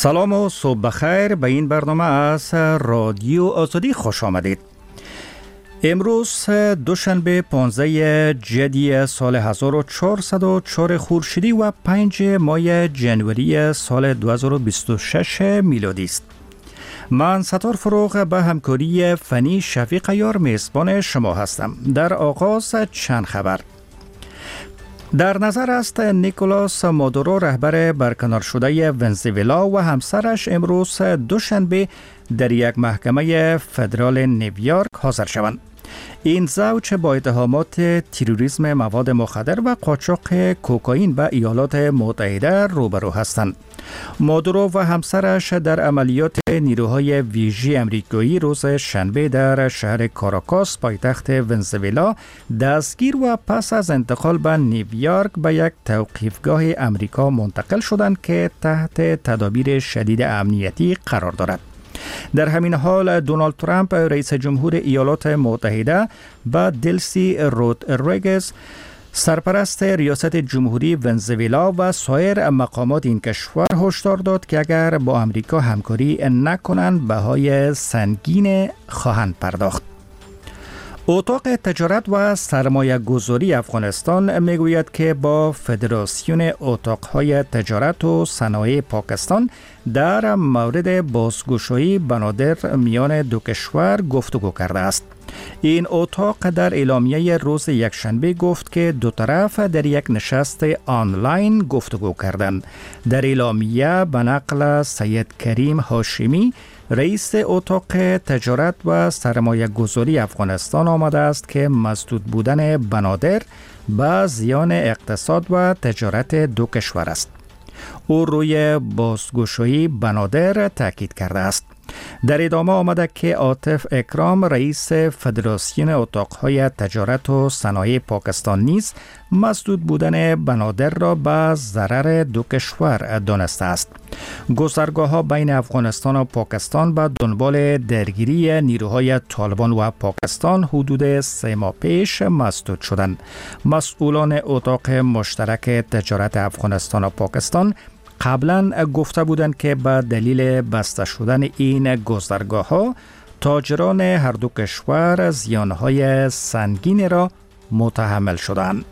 سلام و صبح بخیر. به این برنامه از رادیو آزادی خوش آمدید. امروز دوشنبه 15 جدی سال 1404 خورشیدی و 5 ماه جنوری سال 2026 میلادی است. من ستار فروغ به همکاری فنی شفیق یار میزبان شما هستم. در آغاز چند خبر. در نظر است نیکولاس مادورو رهبر برکنار شده ونزوئلا و همسرش امروز دوشنبه در یک محکمه فدرال نیویورک حاضر شوند. این زوج با اتهامات تروریسم مواد مخدر و قاچاق کوکائین به ایالات متحده روبرو هستند. مادورو و همسرش در عملیات نیروهای ویژه آمریکایی روز شنبه در شهر کاراکاس پایتخت ونزوئلا دستگیر و پس از انتقال به نیویورک به یک توقیفگاه آمریکا منتقل شدند که تحت تدابیر شدید امنیتی قرار دارد. در همین حال دونالد ترامپ رئیس جمهور ایالات متحده با دلسی رودریگز سرپرست ریاست جمهوری ونزوئلا و سایر مقامات این کشور هشدار داد که اگر با آمریکا همکاری نکنند بهای سنگین خواهند پرداخت. اتاق تجارت و سرمایه گذاری افغانستان میگوید که با فدراسیون اتاقهای تجارت و صنایع پاکستان در مورد بازگشایی بنادر میان دو کشور گفتگو کرده است. این اتاق در اعلامیه روز یکشنبه گفت که دو طرف در یک نشست آنلاین گفتگو کردند. در اعلامیه به نقل سید کریم هاشمی رئیس اتاق تجارت و سرمایه گذاری افغانستان آمده است که مسدود بودن بنادر به زیان اقتصاد و تجارت دو کشور است. او روی بازگشایی بنادر تاکید کرده است. در ادامه آمده که عاطف اکرام رئیس فدراسیون اتاقهای تجارت و صنایع پاکستان نیز مسدود بودن بنادر را به ضرر دو کشور دانسته است. گذرگاه‌ها بین افغانستان و پاکستان به دنبال درگیری نیروهای طالبان و پاکستان حدود 3 ماه پیش مسدود شدند. مسئولان اتاق مشترک تجارت افغانستان و پاکستان قبلا گفته بودند که به دلیل بسته شدن این گذرگاه‌ها تاجران هر دو کشور زیانهای سنگین را متحمل شدند.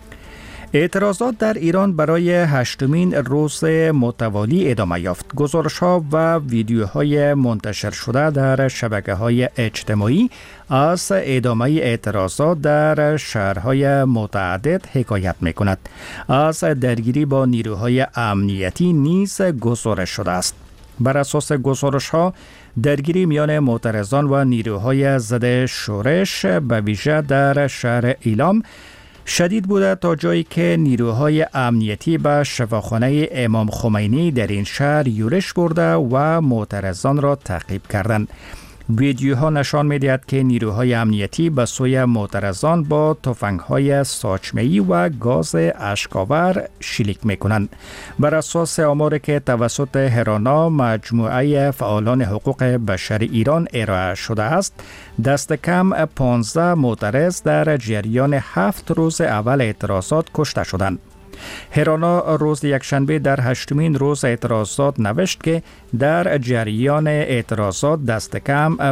اعتراضات در ایران برای 8مین روز متوالی ادامه یافت. گزارش‌ها و ویدیوهای منتشر شده در شبکه‌های اجتماعی از ادامه اعتراضات در شهرهای متعدد حکایت می‌کند. از درگیری با نیروهای امنیتی نیز گزارش شده است. بر اساس گزارش‌ها درگیری میان معترضان و نیروهای ضد شورش به ویژه در شهر ایلام شدید بوده تا جایی که نیروهای امنیتی به شفاخانه امام خمینی در این شهر یورش برده و معترضان را تعقیب کردند. ویدیوها نشان می‌دهد که نیروهای امنیتی به سوی معترضان با تفنگ‌های ساچمه‌ای و گاز اشک‌آور شلیک می‌کنند. بر اساس آماری که توسط هرانا مجموعه فعالان حقوق بشر ایران ارائه شده است، دست کم 15 معترض در جریان 7 روز اول اعتراضات کشته شدند. هرانا روز یکشنبه در 8مین روز اعتراضات نوشت که در جریان اعتراضات دست کم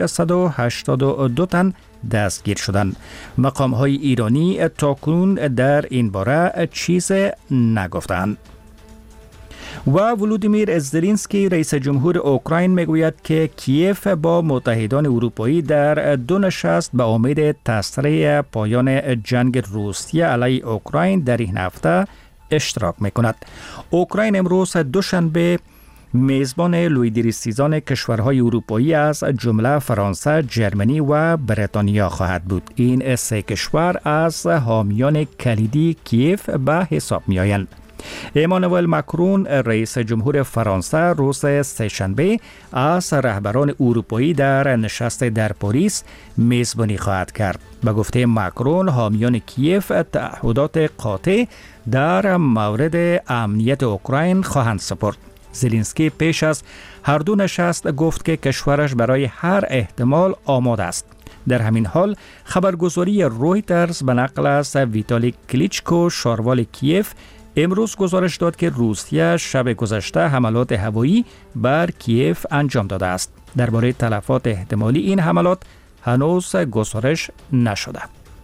582 تن دستگیر شدند. مقام‌های ایرانی تاکنون در این باره چیز نگفتند. و ولودیمیر زلنسکی رئیس جمهور اوکراین میگوید که کیف با متحدان اروپایی در 2 نشست به امید تسریع پایان جنگ روسیه علیه اوکراین در این هفته اشتراک میکند. اوکراین امروز دوشنبه میزبان لویدریستیزان کشورهای اروپایی از جمله فرانسه، جرمنی و بریتانیا خواهد بود. این 3 کشور از حامیان کلیدی کیف به حساب میآیند. امانوئل ماکرون رئیس جمهور فرانسه روز سه‌شنبه از رهبران اروپایی در نشست در پاریس میزبانی خواهد کرد. به گفته ماکرون حامیان کیف تعهدات قاطع در مورد امنیت اوکراین خواهند سپرد. زلنسکی پیش از هر دو نشست گفت که کشورش برای هر احتمال آماده است. در همین حال خبرگزاری رویترز به نقل از ویتالی کلیچکو شاروال کیف امروز گزارش داد که روسیه شب گذشته حملات هوایی بر کیف انجام داده است. درباره تلفات احتمالی این حملات هنوز گزارش نشده.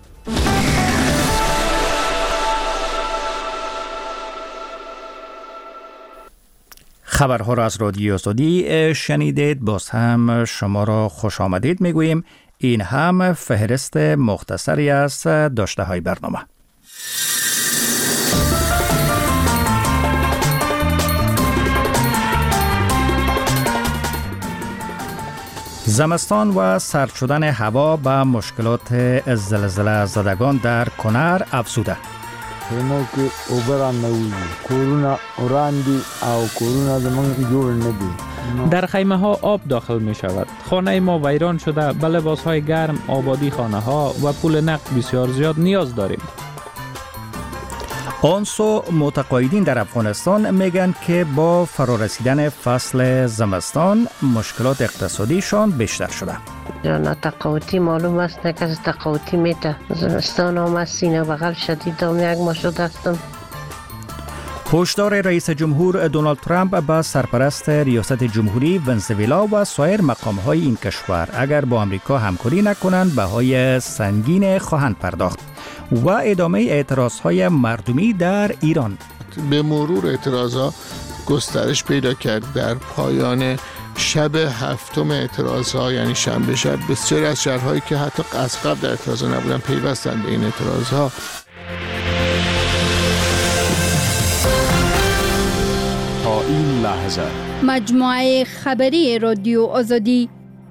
خبرها را از رادیو آزادی شنیدید. باز هم شما را خوش آمدید میگوییم. این هم فهرست مختصری از داشته های برنامه. زمستان و سرد شدن هوا به مشکلات زلزله زدگان در کنر افزوده. خیمه که اوبران نویزی کورونا اوراندی او کورونا زمان جور ندی. در خیمه ها آب داخل می شود. خانه ما ویران شده. به لباس های گرم، آبادی خانه ها و پول نقد بسیار زیاد نیاز داریم. آنسو متقاعدین در افغانستان میگن که با فرارسیدن فصل زمستان مشکلات اقتصادیشان بیشتر شده. نه تقاعدی معلوم است نه کسی تقاعدی میده. زمستان آمد سینه بغل شدید یک ما شده هستم. هشدار رئیس جمهور دونالد ترامپ به سرپرست ریاست جمهوری ونزوئلا و سایر مقام‌های این کشور اگر با آمریکا همکاری نکنند بهای سنگین خواهند پرداخت. و ادامه اعتراضهای مردمی در ایران. به مرور اعتراضها گسترش پیدا کرد. در پایان شب هفتم اعتراضها یعنی شنبه شب بسیاری از شهرهایی که حتی از قبل در اعتراضها نبودن پیوستند به این اعتراضها. تا این لحظه مجموعه خبری رادیو آزادی.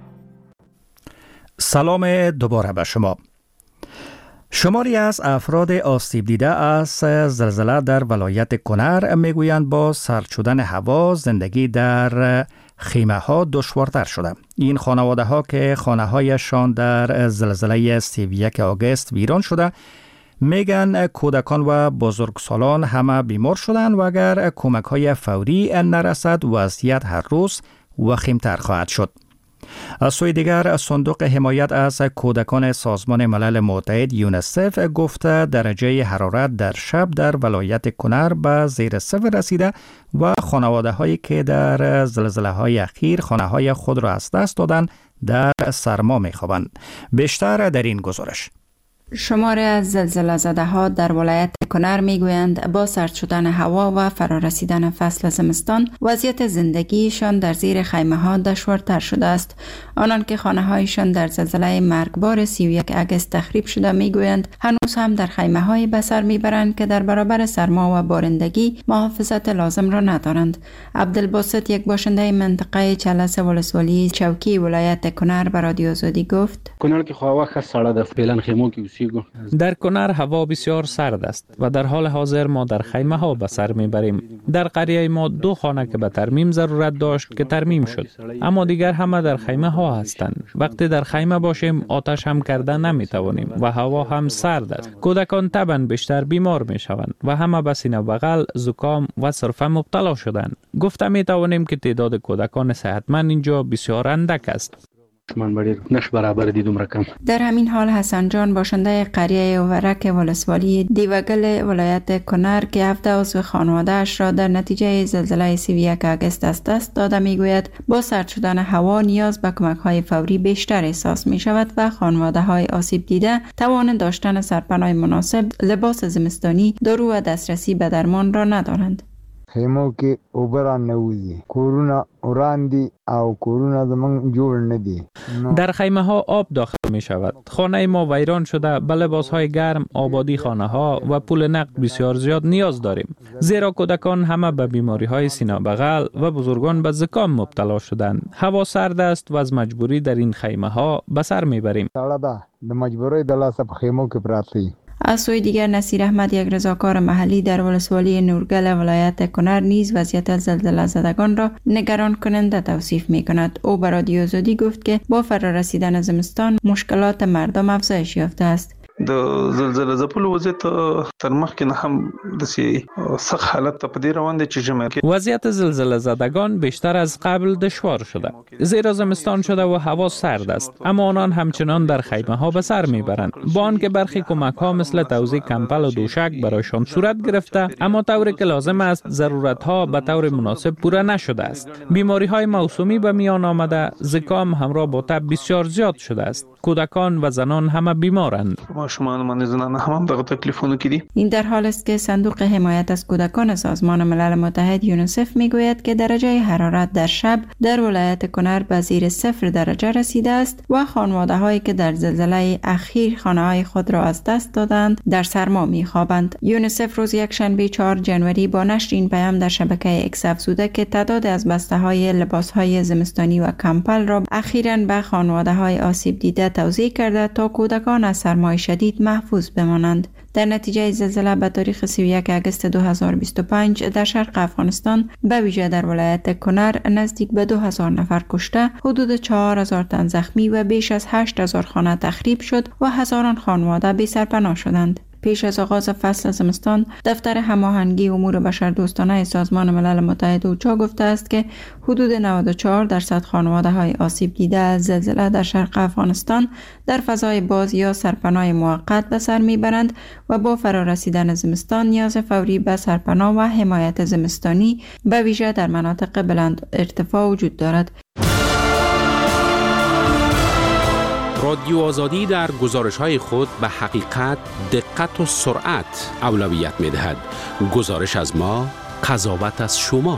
سلام دوباره به شما. شماری از افراد آسیب دیده از زلزله در ولایت کنر میگویند با سرد شدن هوا زندگی در خیمه ها دشوارتر شده. این خانواده ها که خانه هایشان در زلزله 31 آگوست ویران شده میگن کودکان و بزرگسالان همه بیمار شدند و اگر کمک های فوری نرسد وضعیت هر روز وخیمتر خواهد شد. از سوی دیگر صندوق حمایت از کودکان سازمان ملل متحد یونیسف گفته درجه حرارت در شب در ولایت کنر به زیر صفر رسیده و خانواده هایی که در زلزله های اخیر خانه های خود را از دست دادند در سرما می خوابند. بیشتر در این گزارش. شماری از زلزله زده ها در ولایت کنر میگویند با سرد شدن هوا و فرارسیدن فصل زمستان وضعیت زندگیشان در زیر خیمه ها دشوارتر شده است. آنان که خانه هایشان در زلزله مرگبار 31 آگوست تخریب شده میگویند هنوز هم در خیمه های به سر میبرند که در برابر سرما و بارندگی محافظت لازم را ندارند. عبدالباسط یک باشنده منطقه چلس ولسوالی چوکی ولایت کنر به رادیو آزادی گفت: کنر که هوا خیلی سرد است. فعلا خیمه که در کنر هوا بسیار سرد است و در حال حاضر ما در خیمه ها به سر میبریم. در قریه ما 2 خانه که به ترمیم ضرورت داشت که ترمیم شد، اما دیگر همه در خیمه ها هستند. وقتی در خیمه باشیم آتش هم کرده نمیتوانیم و هوا هم سرد است. کودکان طبعا بیشتر بیمار میشوند و همه به سینه بغل، زکام و سرفه مبتلا شدند. گفته میتوانیم که تعداد کودکان صحتمند اینجا بسیار اندک است. در همین حال حسن جان باشنده قریه ورک ولسوالی دیوگل ولایت کنر که 17 عضو خانواده‌اش را در نتیجه زلزله 31 آگوست از دست داده میگوید با سرد شدن هوا نیاز به کمک‌های فوری بیشتر احساس می شود و خانواده‌های آسیب دیده توان داشتن سرپناه مناسب، لباس زمستانی، دارو و دسترسی به درمان را ندارند. خیمه که اوبران نویزی کورونا اوراندی او کورونا زمان جور ندی. در خیمه ها آب داخل می شود. خانه ما ویران شده. به لباس های گرم، آبادی خانه ها و پول نقد بسیار زیاد نیاز داریم. زیرا کودکان همه به بیماری های سینه بغل و بزرگان به زکام مبتلا شدند. هوا سرد است و از مجبوری در این خیمه ها به سر می بریم. د مجبوری دلاسه په خیمو کې پراتی. از سوی دیگر نصیر احمد یک رضاکار محلی در ولسوالی نورگل ولایت کنر نیز وضعیت زلزله زدگان را نگران کننده توصیف می کند. او به رادیو آزادی گفت که با فرارسیدن زمستان مشکلات مردم افزایش یافته است. د زلزلې ځپلو وضعیت تر مخکې نه هم د سخت حالت ته په دې روان دی چې ژمی کې وضعیت زلزله زدگان بیشتر از قبل دشوار شده، زیرا زمستان شده و هوا سرد است، اما آنان همچنان در خیمه ها به سر میبرند. با آنکه برخی کمک ها مثل توزیع کمپل و دوشک برایشان صورت گرفته، اما طوری که لازم است ضرورت ها به طور مناسب پوره نشده است. بیماری های موسمی به میان آمده، زکام همراه با تب بسیار زیاد شده است. کودکان و زنان همه بیمارند. این در حال است که صندوق حمایت از کودکان سازمان ملل متحد یونیسف میگوید که درجه حرارت در شب در ولایت کنر به زیر 0 درجه رسیده است و خانواده هایی که در زلزله اخیر خانه های خود را از دست دادند در سرما میخوابند. یونیسف روز یکشنبه 4 جنوری با نشر این پیام در شبکه اکس افزوده که تعداد از بسته های لباس های زمستانی و کمپل را اخیراً به خانواده های آسیب دیده توزیع کرده تا کودکان از سرمای شدید محفوظ بمانند. در نتیجه زلزله به تاریخ 31 آگوست 2025 در شرق افغانستان به ویژه در ولایت کنر نزدیک به 2000 نفر کشته، حدود 4000 تن زخمی و بیش از 8000 خانه تخریب شد و هزاران خانواده بی سرپناه شدند. پیش از آغاز فصل زمستان، دفتر هماهنگی امور بشردوستانه سازمان ملل متحد اوچا گفته است که حدود 94% خانواده های آسیب دیده از زلزله در شرق افغانستان در فضای باز یا سرپناه موقت به سر میبرند و با فرارسیدن زمستان نیاز فوری به سرپناه و حمایت زمستانی به ویژه در مناطق بلند ارتفاع وجود دارد. رادیو آزادی در گزارش‌های خود به حقیقت، دقت و سرعت اولویت می‌دهد. گزارش از ما، قضاوت از شما.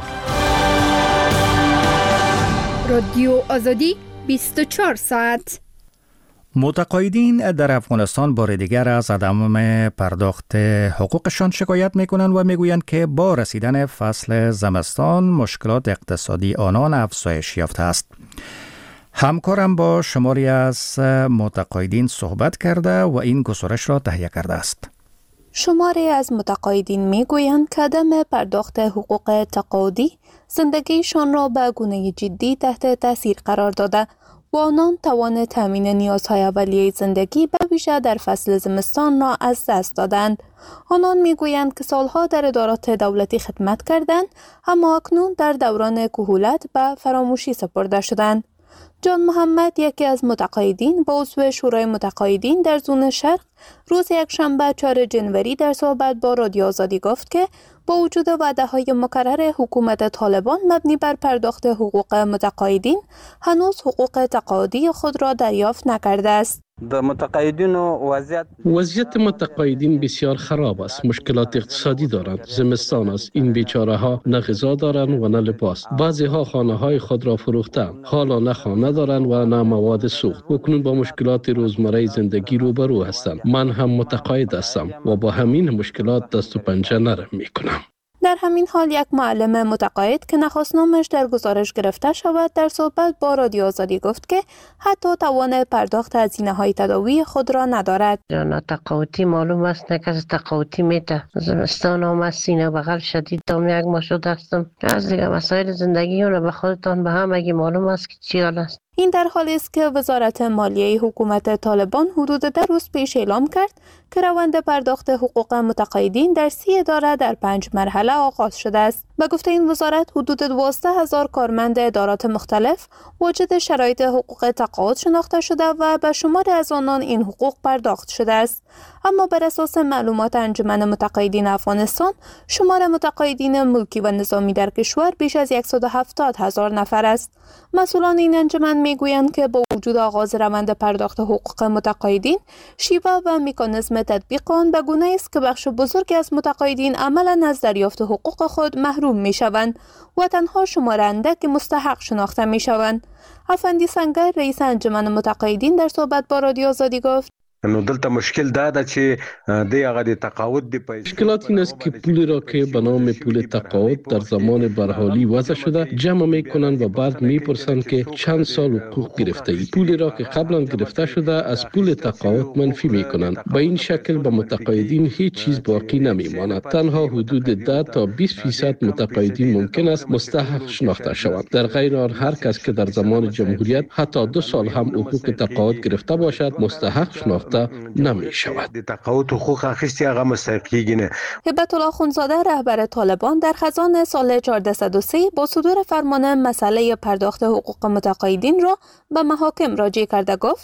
رادیو آزادی 24 ساعت. متقاعدین در افغانستان بار دیگر از عدم پرداخت حقوقشان شکایت میکنند و میگویند که با رسیدن فصل زمستان مشکلات اقتصادی آنان افزایش یافته است. همکارم با شماری از متقاعدین صحبت کرده و این گزارش را تهیه کرده است. شماری از متقاعدین میگویند که عدم پرداخت حقوق تقاعدی زندگیشان را به گونه جدی تحت تاثیر قرار داده و آنان توان تامین نیازهای اولیه زندگی به ویژه در فصل زمستان را از دست دادند. آنان میگویند که سالها در ادارات دولتی خدمت کردند، اما اکنون در دوران کهولت به فراموشی سپرده شدند. جان محمد، یکی از متقاعدین با عضو شورای متقاعدین در زون شرق، روز یکشنبه 4 جنوری در صحبت با رادیو آزادی گفت که با وجود وعده‌های مکرر حکومت طالبان مبنی بر پرداخت حقوق متقاعدین، هنوز حقوق تقاعدی خود را دریافت نکرده است. وضعیت متقاعدین بسیار خراب است. مشکلات اقتصادی دارند. زمستان است. این بیچاره ها نه غذا دارند و نه لباس. بعضی ها خانه های خود را فروختند. حالا نه خانه دارند و نه مواد سوخت. اکنون با مشکلات روزمره زندگی روبرو هستند. من هم متقاعد هستم و با همین مشکلات دست و پنجه نرم میکنم. در همین حال یک معلم متقاعد که نخواست نامش در گزارش گرفته شود در صحبت با رادیو آزادی گفت که حتی توان پرداخت هزینه‌های تداوی خود را ندارد. جانا تقاعدی معلوم است نه کسی تقاعدی میده. زمستان آمد، سینه بغل شدید دام یک ما شده هستم. از دیگه مسائل زندگی رو به خودتان به همگی معلوم است که چی حال است. این در حالی است که وزارت مالیه حکومت طالبان حدود 10 روز پیش اعلام کرد که روند پرداخت حقوق متقاعدین در 30 اداره در 5 مرحله آغاز شده است. به گفته این وزارت حدود 12,000 کارمند ادارات مختلف واجد شرایط حقوق تقاعد شناخته شده و به شمار از آنان این حقوق پرداخت شده است. اما بر اساس معلومات انجمن متقاعدین افغانستان، شمار متقاعدین ملکی و نظامی در کشور بیش از 170,000 نفر است. مسئولان این انجمن میگویند که با وجود آغاز روند پرداخت حقوق متقاعدین، شیوه و مکانیزم تطبیق آن به گونه است که بخش بزرگی از متقاعدین عملاً از دریافت حقوق خود محروم میشوند و تنها شمار اندک مستحق شناخته میشوند. افندی سنگر، رئیس انجمن متقاعدین، در صحبت با رادیو آزادی گفت: نو دلته مشکل دا ده چې د هغه د تقاعد د پیسې مشکلات این است که پولی را که به نام پول تقاعد در زمان برحالی وضع شده جمع میکنند و بعد میپرسند که چند سال حقوق گرفته ای. پولی را که قبلا گرفته شده از پول تقاعد منفی میکنند. به این شکل به متقاعدین هیچ چیز باقی نمیماند. تنها حدود 10 تا 20% متقاعدین ممکن است مستحق شناخته شوند. در غیر آن هر کس که در زمان جمهوریت حتی 2 سال هم حقوق تقاعد گرفته باشد مستحق شناخته ساخته نمی شود. تقاعد حقوق اخیستی هغه مستحقیږي نه. هبت الله خونزاده رهبر طالبان در خزان سال 1403 با صدور فرمان مسئله پرداخت حقوق متقاعدین را به محاکم راجع کرده گفت